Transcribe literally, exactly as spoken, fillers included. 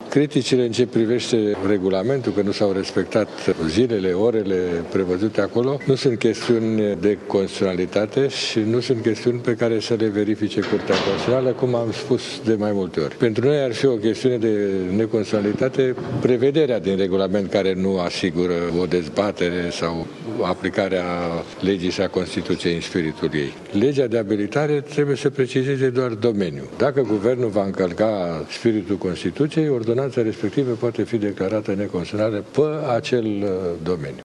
Criticile în ce privește regulamentul, că nu s-au respectat zilele, orele prevăzute acolo, nu sunt chestiuni de constituționalitate și nu sunt chestiuni pe care să le verifice Curtea Constituțională, cum am spus de mai multe ori. Pentru noi ar fi o chestiune de neconstituționalitate prevederea din regulament care nu asigură o dezbatere sau aplicarea legii și a Constituției în spiritul ei. Legea de abilitare trebuie să precizeze doar domeniul. Dacă guvernul va încălca spiritul Constituției, ordonanța respectivă poate fi declarată neconstituțională pe acel domeniu.